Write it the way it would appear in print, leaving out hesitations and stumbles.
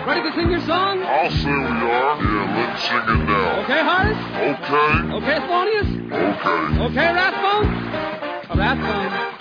Ready to sing your song? I'll say we are. Yeah, let's sing it now. Okay, Horace? Okay. Okay, Thelonious? Okay. Okay, Rathbone? Rathbone.